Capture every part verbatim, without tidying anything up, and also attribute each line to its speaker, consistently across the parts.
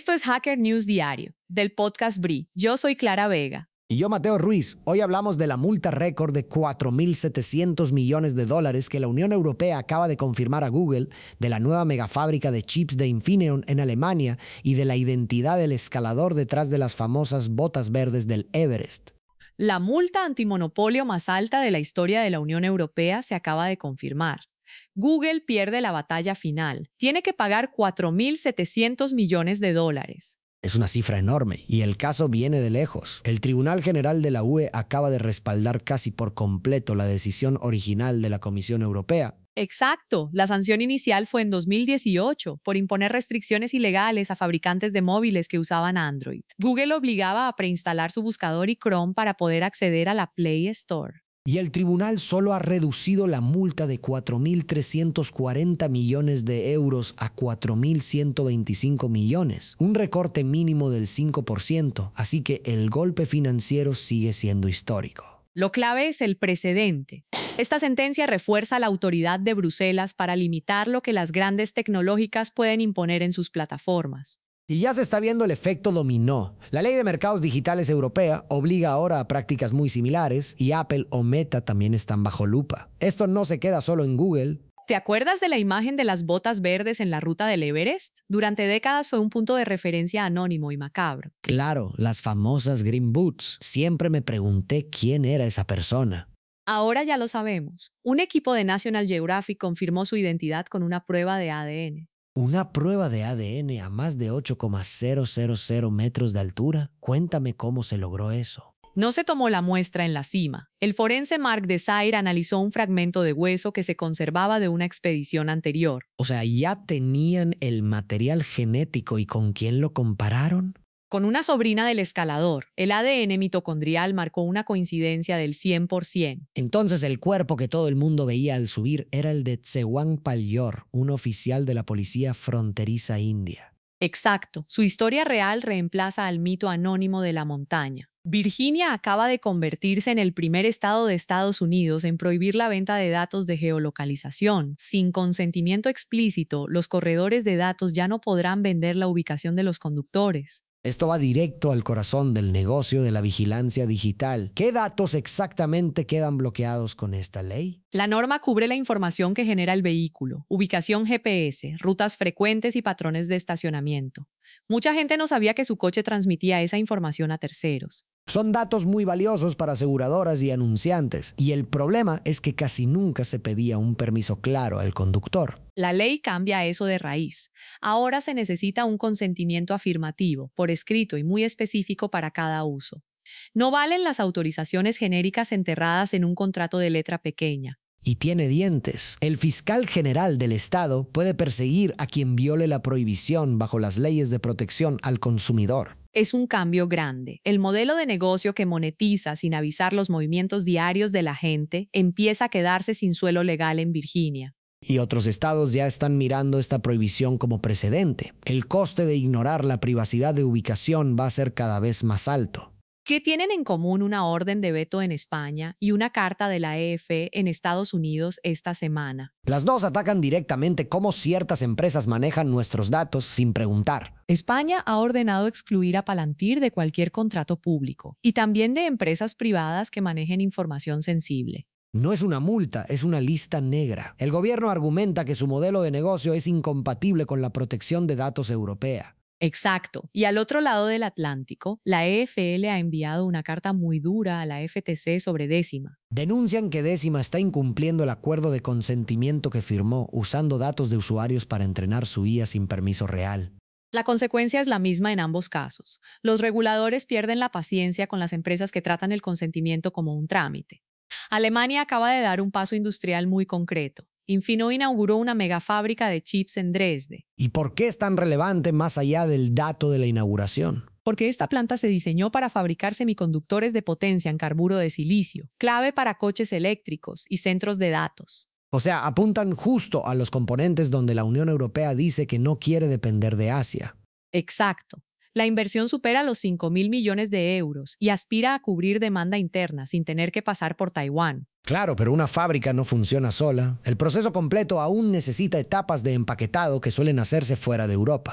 Speaker 1: Esto es Hacker News Diario, del podcast B R I. Yo soy Clara Vega.
Speaker 2: Y yo, Mateo Ruiz. Hoy hablamos de la multa récord de cuatro mil setecientos millones de dólares que la Unión Europea acaba de confirmar a Google, de la nueva megafábrica de chips de Infineon en Alemania y de la identidad del escalador detrás de las famosas botas verdes del Everest.
Speaker 1: La multa antimonopolio más alta de la historia de la Unión Europea se acaba de confirmar. Google pierde la batalla final. Tiene que pagar cuatro mil setecientos millones de dólares.
Speaker 2: Es una cifra enorme y el caso viene de lejos. El Tribunal General de la U E acaba de respaldar casi por completo la decisión original de la Comisión Europea.
Speaker 1: Exacto. La sanción inicial fue en dos mil dieciocho por imponer restricciones ilegales a fabricantes de móviles que usaban Android. Google obligaba a preinstalar su buscador y Chrome para poder acceder a la Play Store.
Speaker 2: Y el tribunal solo ha reducido la multa de cuatro mil trescientos cuarenta millones de euros a cuatro mil ciento veinticinco millones, un recorte mínimo del cinco por ciento, así que el golpe financiero sigue siendo histórico.
Speaker 1: Lo clave es el precedente. Esta sentencia refuerza la autoridad de Bruselas para limitar lo que las grandes tecnológicas pueden imponer en sus plataformas.
Speaker 2: Y ya se está viendo el efecto dominó. La Ley de Mercados Digitales Europea obliga ahora a prácticas muy similares y Apple o Meta también están bajo lupa. Esto no se queda solo en Google.
Speaker 1: ¿Te acuerdas de la imagen de las botas verdes en la ruta del Everest? Durante décadas fue un punto de referencia anónimo y macabro.
Speaker 2: Claro, las famosas Green Boots. Siempre me pregunté quién era esa persona.
Speaker 1: Ahora ya lo sabemos. Un equipo de National Geographic confirmó su identidad con una prueba de A D N.
Speaker 2: ¿Una prueba de A D N a más de ocho coma cero cero cero metros de altura? Cuéntame cómo se logró eso.
Speaker 1: No se tomó la muestra en la cima. El forense Mark Desire analizó un fragmento de hueso que se conservaba de una expedición anterior.
Speaker 2: O sea, ¿ya tenían el material genético y con quién lo compararon?
Speaker 1: Con una sobrina del escalador, el A D N mitocondrial marcó una coincidencia del cien por ciento.
Speaker 2: Entonces el cuerpo que todo el mundo veía al subir era el de Tsewang Palyor, un oficial de la policía fronteriza india.
Speaker 1: Exacto. Su historia real reemplaza al mito anónimo de la montaña. Virginia acaba de convertirse en el primer estado de Estados Unidos en prohibir la venta de datos de geolocalización. Sin consentimiento explícito, los corredores de datos ya no podrán vender la ubicación de los conductores.
Speaker 2: Esto va directo al corazón del negocio de la vigilancia digital. ¿Qué datos exactamente quedan bloqueados con esta ley?
Speaker 1: La norma cubre la información que genera el vehículo, ubicación G P S, rutas frecuentes y patrones de estacionamiento. Mucha gente no sabía que su coche transmitía esa información a terceros.
Speaker 2: Son datos muy valiosos para aseguradoras y anunciantes, y el problema es que casi nunca se pedía un permiso claro al conductor.
Speaker 1: La ley cambia eso de raíz. Ahora se necesita un consentimiento afirmativo, por escrito y muy específico para cada uso. No valen las autorizaciones genéricas enterradas en un contrato de letra pequeña.
Speaker 2: Y tiene dientes. El fiscal general del Estado puede perseguir a quien viole la prohibición bajo las leyes de protección al consumidor.
Speaker 1: Es un cambio grande. El modelo de negocio que monetiza sin avisar los movimientos diarios de la gente empieza a quedarse sin suelo legal en Virginia.
Speaker 2: Y otros estados ya están mirando esta prohibición como precedente. El coste de ignorar la privacidad de ubicación va a ser cada vez más alto.
Speaker 1: ¿Qué tienen en común una orden de veto en España y una carta de la E F en Estados Unidos esta semana?
Speaker 2: Las dos atacan directamente cómo ciertas empresas manejan nuestros datos sin preguntar.
Speaker 1: España ha ordenado excluir a Palantir de cualquier contrato público y también de empresas privadas que manejen información sensible.
Speaker 2: No es una multa, es una lista negra. El gobierno argumenta que su modelo de negocio es incompatible con la protección de datos europea.
Speaker 1: Exacto. Y al otro lado del Atlántico, la E F L ha enviado una carta muy dura a la F T C sobre Décima.
Speaker 2: Denuncian que Décima está incumpliendo el acuerdo de consentimiento que firmó usando datos de usuarios para entrenar su I A sin permiso real.
Speaker 1: La consecuencia es la misma en ambos casos. Los reguladores pierden la paciencia con las empresas que tratan el consentimiento como un trámite. Alemania acaba de dar un paso industrial muy concreto. Infineon inauguró una megafábrica de chips en Dresde.
Speaker 2: ¿Y por qué es tan relevante más allá del dato de la inauguración?
Speaker 1: Porque esta planta se diseñó para fabricar semiconductores de potencia en carburo de silicio, clave para coches eléctricos y centros de datos.
Speaker 2: O sea, apuntan justo a los componentes donde la Unión Europea dice que no quiere depender de Asia.
Speaker 1: Exacto. La inversión supera los cinco mil millones de euros y aspira a cubrir demanda interna sin tener que pasar por Taiwán.
Speaker 2: Claro, pero una fábrica no funciona sola. El proceso completo aún necesita etapas de empaquetado que suelen hacerse fuera de Europa.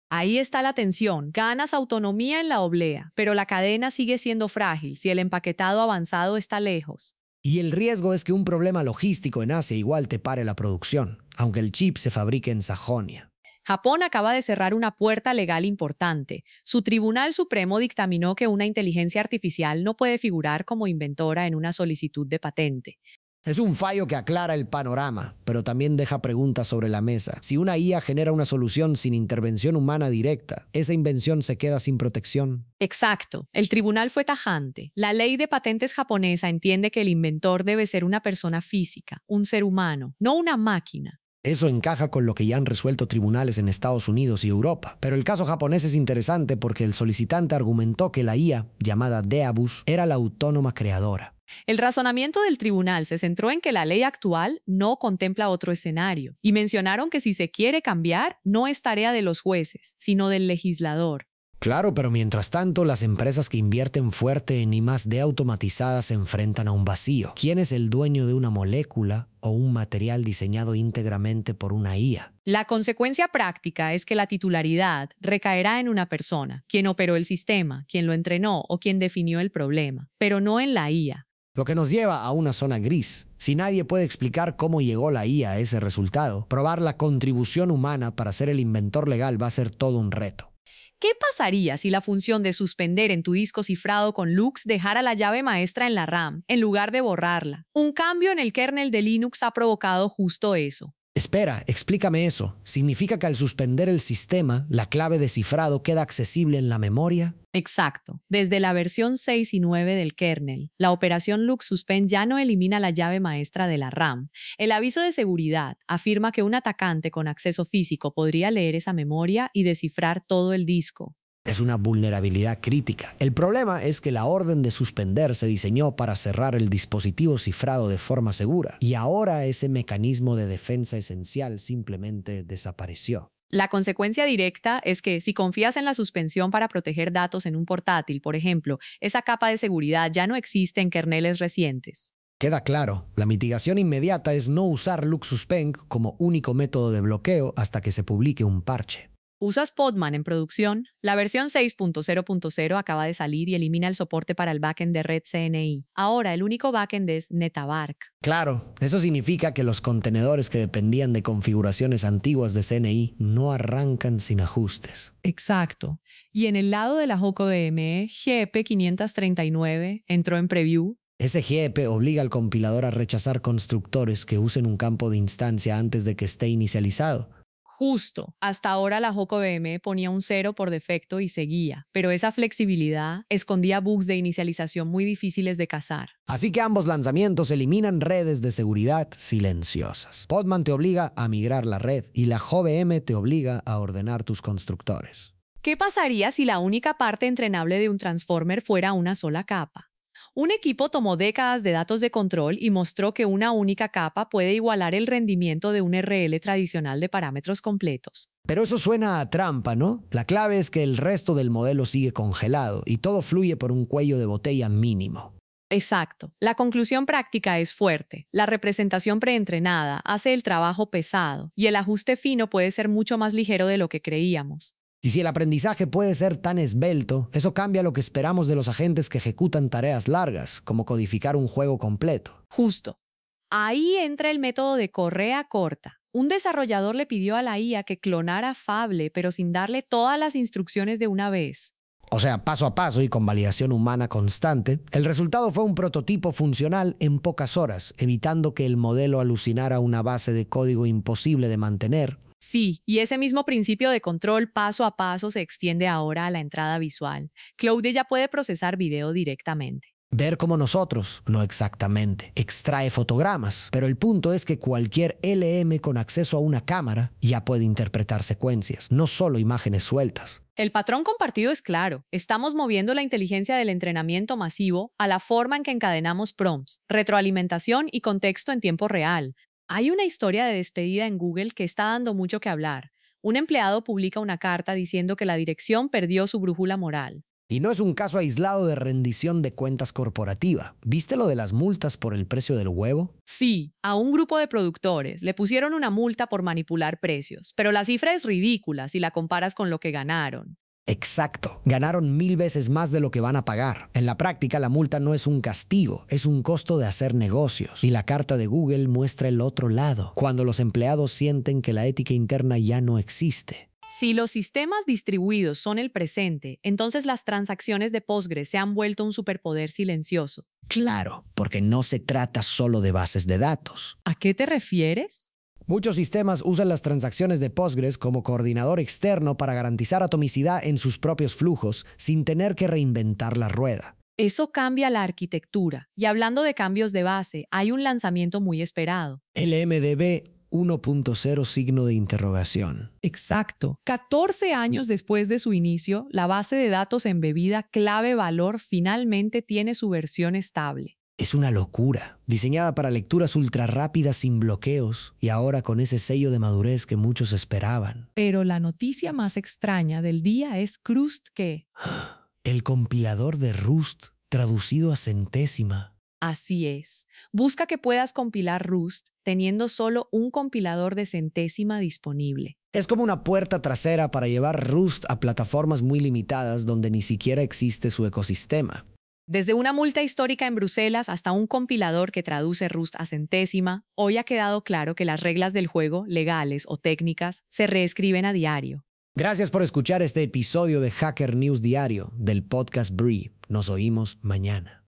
Speaker 1: Ahí está la tensión. Ganas autonomía en la oblea, pero la cadena sigue siendo frágil si el empaquetado avanzado está lejos.
Speaker 2: Y el riesgo es que un problema logístico en Asia igual te pare la producción, aunque el chip se fabrique en Sajonia.
Speaker 1: Japón acaba de cerrar una puerta legal importante. Su Tribunal Supremo dictaminó que una inteligencia artificial no puede figurar como inventora en una solicitud de patente.
Speaker 2: Es un fallo que aclara el panorama, pero también deja preguntas sobre la mesa. Si una I A genera una solución sin intervención humana directa, esa invención se queda sin protección.
Speaker 1: Exacto. El tribunal fue tajante. La ley de patentes japonesa entiende que el inventor debe ser una persona física, un ser humano, no una máquina.
Speaker 2: Eso encaja con lo que ya han resuelto tribunales en Estados Unidos y Europa. Pero el caso japonés es interesante porque el solicitante argumentó que la I A, llamada Deabus, era la autónoma creadora.
Speaker 1: El razonamiento del tribunal se centró en que la ley actual no contempla otro escenario y mencionaron que si se quiere cambiar, no es tarea de los jueces, sino del legislador.
Speaker 2: Claro, pero mientras tanto, las empresas que invierten fuerte en I más D automatizadas se enfrentan a un vacío. ¿Quién es el dueño de una molécula o un material diseñado íntegramente por una I A?
Speaker 1: La consecuencia práctica es que la titularidad recaerá en una persona, quien operó el sistema, quien lo entrenó o quien definió el problema, pero no en la I A.
Speaker 2: Lo que nos lleva a una zona gris. Si nadie puede explicar cómo llegó la I A a ese resultado, probar la contribución humana para ser el inventor legal va a ser todo un reto.
Speaker 1: ¿Qué pasaría si la función de suspender en tu disco cifrado con Lux dejara la llave maestra en la RAM, en lugar de borrarla? Un cambio en el kernel de Linux ha provocado justo eso.
Speaker 2: Espera, explícame eso. ¿Significa que al suspender el sistema, la clave de cifrado queda accesible en la memoria?
Speaker 1: Exacto. Desde la versión seis y nueve del kernel, la operación Lux Suspend ya no elimina la llave maestra de la RAM. El aviso de seguridad afirma que un atacante con acceso físico podría leer esa memoria y descifrar todo el disco.
Speaker 2: Es una vulnerabilidad crítica. El problema es que la orden de suspender se diseñó para cerrar el dispositivo cifrado de forma segura, y ahora ese mecanismo de defensa esencial simplemente desapareció.
Speaker 1: La consecuencia directa es que si confías en la suspensión para proteger datos en un portátil, por ejemplo, esa capa de seguridad ya no existe en kerneles recientes.
Speaker 2: Queda claro, la mitigación inmediata es no usar Lux Suspend como único método de bloqueo hasta que se publique un parche.
Speaker 1: ¿Usas Podman en producción? La versión seis punto cero punto cero acaba de salir y elimina el soporte para el backend de Red C N I. Ahora el único backend es Netabark.
Speaker 2: Claro, eso significa que los contenedores que dependían de configuraciones antiguas de C N I no arrancan sin ajustes.
Speaker 1: Exacto. Y en el lado de la JocoDME, G E P quinientos treinta y nueve entró en preview.
Speaker 2: Ese G E P obliga al compilador a rechazar constructores que usen un campo de instancia antes de que esté inicializado.
Speaker 1: Justo. Hasta ahora la JocoDME ponía un cero por defecto y seguía, pero esa flexibilidad escondía bugs de inicialización muy difíciles de cazar.
Speaker 2: Así que ambos lanzamientos eliminan redes de seguridad silenciosas. Podman te obliga a migrar la red y la JVM te obliga a ordenar tus constructores.
Speaker 1: ¿Qué pasaría si la única parte entrenable de un transformer fuera una sola capa? Un equipo tomó décadas de datos de control y mostró que una única capa puede igualar el rendimiento de un R L tradicional de parámetros completos.
Speaker 2: Pero eso suena a trampa, ¿no? La clave es que el resto del modelo sigue congelado y todo fluye por un cuello de botella mínimo.
Speaker 1: Exacto. La conclusión práctica es fuerte. La representación preentrenada hace el trabajo pesado y el ajuste fino puede ser mucho más ligero de lo que creíamos.
Speaker 2: Y si el aprendizaje puede ser tan esbelto, eso cambia lo que esperamos de los agentes que ejecutan tareas largas, como codificar un juego completo.
Speaker 1: Justo. Ahí entra el método de correa corta. Un desarrollador le pidió a la I A que clonara Fable, pero sin darle todas las instrucciones de una vez.
Speaker 2: O sea, paso a paso y con validación humana constante. El resultado fue un prototipo funcional en pocas horas, evitando que el modelo alucinara una base de código imposible de mantener.
Speaker 1: Sí, y ese mismo principio de control paso a paso se extiende ahora a la entrada visual. Claude ya puede procesar video directamente.
Speaker 2: Ver como nosotros, no exactamente, extrae fotogramas, pero el punto es que cualquier L M con acceso a una cámara ya puede interpretar secuencias, no solo imágenes sueltas.
Speaker 1: El patrón compartido es claro. Estamos moviendo la inteligencia del entrenamiento masivo a la forma en que encadenamos prompts, retroalimentación y contexto en tiempo real. Hay una historia de despedida en Google que está dando mucho que hablar. Un empleado publica una carta diciendo que la dirección perdió su brújula moral.
Speaker 2: Y no es un caso aislado de rendición de cuentas corporativa. ¿Viste lo de las multas por el precio del huevo?
Speaker 1: Sí, a un grupo de productores le pusieron una multa por manipular precios, pero la cifra es ridícula si la comparas con lo que ganaron.
Speaker 2: Exacto. Ganaron mil veces más de lo que van a pagar. En la práctica, la multa no es un castigo, es un costo de hacer negocios. Y la carta de Google muestra el otro lado, cuando los empleados sienten que la ética interna ya no existe.
Speaker 1: Si los sistemas distribuidos son el presente, entonces las transacciones de Postgres se han vuelto un superpoder silencioso.
Speaker 2: Claro, porque no se trata solo de bases de datos.
Speaker 1: ¿A qué te refieres?
Speaker 2: Muchos sistemas usan las transacciones de Postgres como coordinador externo para garantizar atomicidad en sus propios flujos sin tener que reinventar la rueda.
Speaker 1: Eso cambia la arquitectura. Y hablando de cambios de base, hay un lanzamiento muy esperado.
Speaker 2: El M D B uno punto cero signo de interrogación.
Speaker 1: Exacto. catorce años después de su inicio, la base de datos embebida clave valor finalmente tiene su versión estable.
Speaker 2: Es una locura, diseñada para lecturas ultra rápidas sin bloqueos y ahora con ese sello de madurez que muchos esperaban.
Speaker 1: Pero la noticia más extraña del día es Crust que...
Speaker 2: El compilador de Rust traducido a centésima.
Speaker 1: Así es. Busca que puedas compilar Rust teniendo solo un compilador de centésima disponible.
Speaker 2: Es como una puerta trasera para llevar Rust a plataformas muy limitadas donde ni siquiera existe su ecosistema.
Speaker 1: Desde una multa histórica en Bruselas hasta un compilador que traduce Rust a centésima, hoy ha quedado claro que las reglas del juego, legales o técnicas, se reescriben a diario.
Speaker 2: Gracias por escuchar este episodio de Hacker News Diario del podcast Bree. Nos oímos mañana.